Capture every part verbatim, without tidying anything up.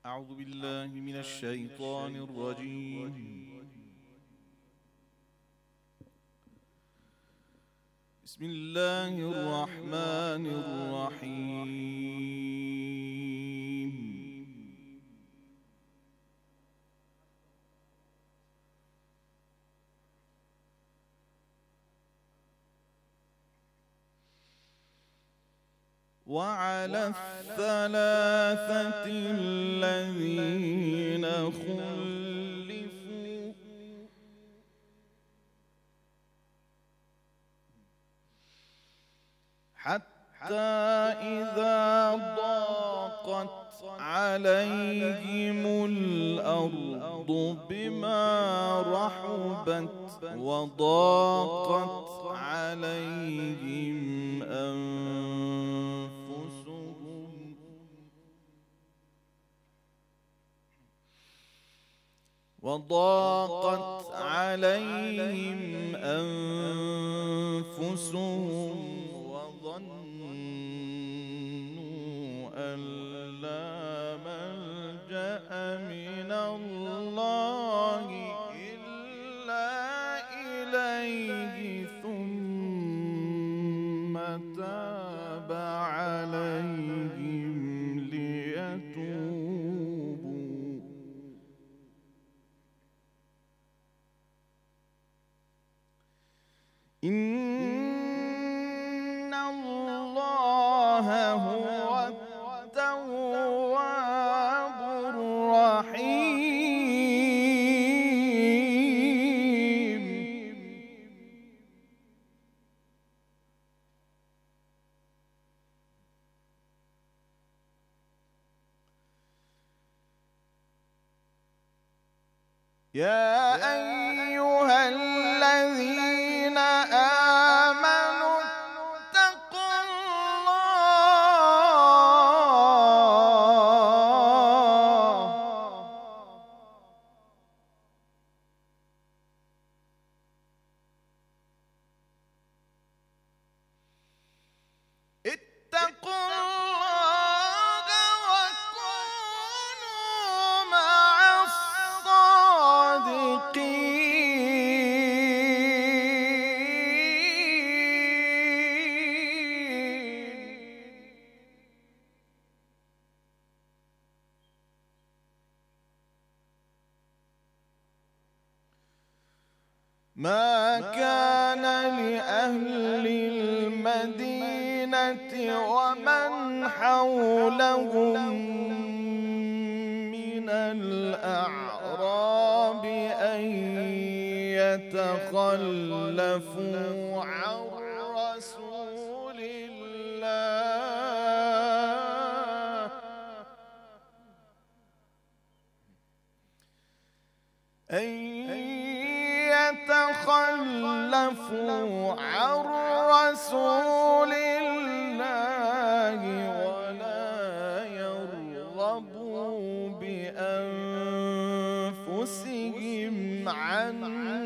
أعوذ بالله من الشيطان الرجيم. بسم الله الرحمن الرحيم. وعلى الثلاثة الذين خلفوا حتى إذا ضاقت عليهم الأرض بما رحبت وضاقت عليهم أنفسهم وضاقت عليهم أنفسهم وظنوا أن لا ملجأ من الله إلا إليه ثم تاب عليهم ليتوبوا إن الله هو التواب الرحيم. يا أيها الذين آمنوا اتقوا الله اتقوا الله وكونوا مع ما كان لأهل المدينة ومن حولهم من الأعراب أن يتخلفوا عن رسول الله أن يتخلفوا عن رسول الله ولا يرغبوا بأنفسهم عن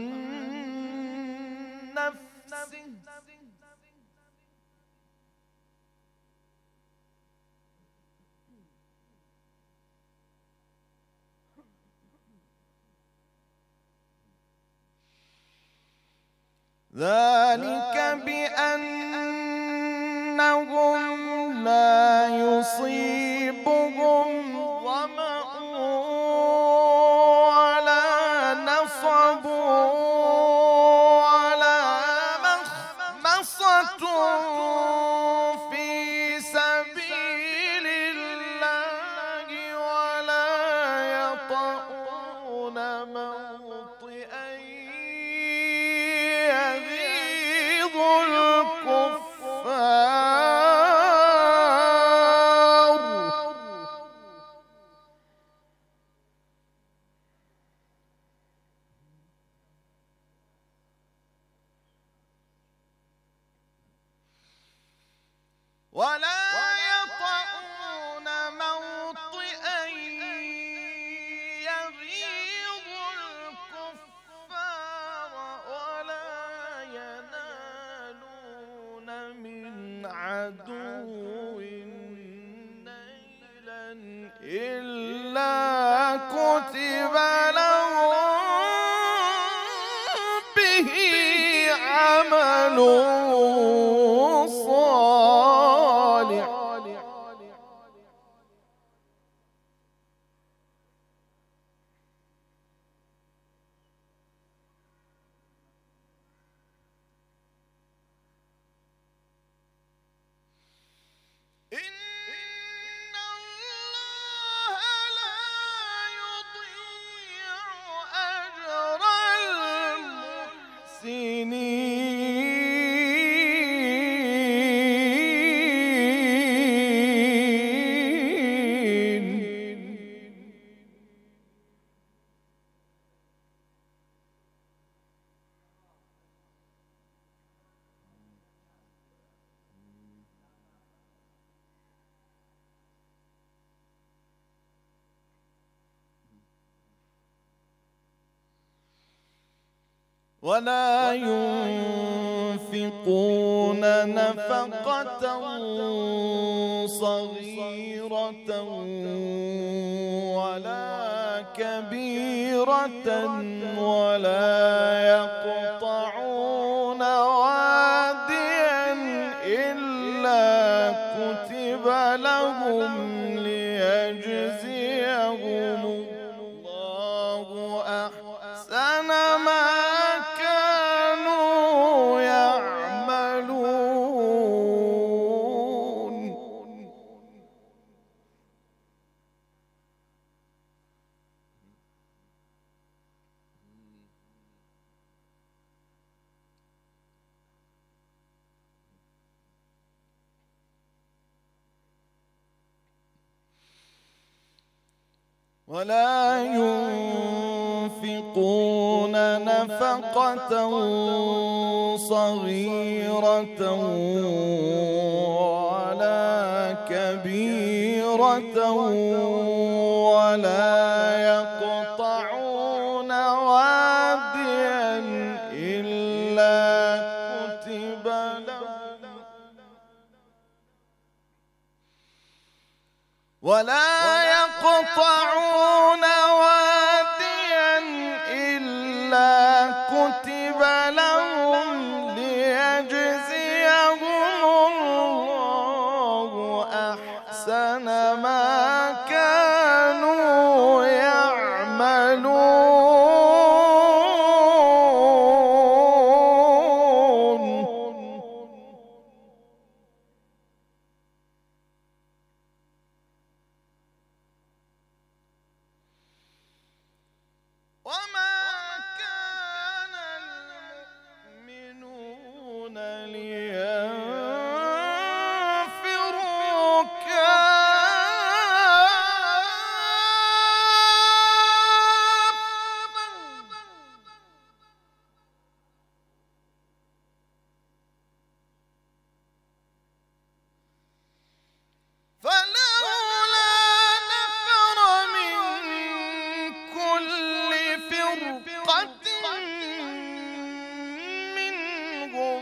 نفسه ذلك بأنهم لا يصيبهم ظمأ ولا نصب ولا مخمصة في سبيل الله ولا يطؤون موطئا يغيظ كتب لهم به عمل صالح ولا ينفقون نفقة صغيرة ولا كبيرة ولا يقطعون واديا إلا كتب لهم ليجزيهم الله أحسن ما ولا ينفقون نفقة صغيرة ولا كبيرة ولا يقطعون واديا إلا كتب لهم ولا يقطعون واديا إلا كتب لهم ليجزيهم الله أحسن ما كانوا يعملون وما كان المؤمنون لينفروا كافة فلولا نفر من كل فرقة منهم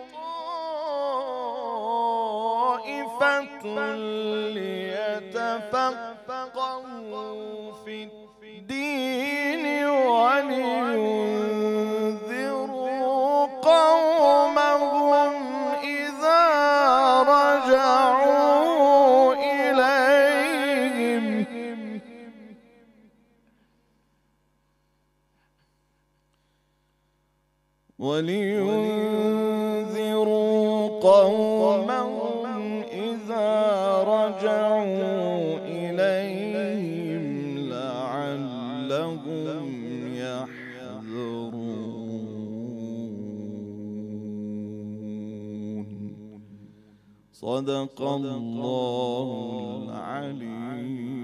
طائفة ليتفقهوا في الدين ولينذروا قومهم إذا رجعوا إليهم ولينذروا قومهم إذا رجعوا إليهم لعلهم يحذرون. صدق الله العلي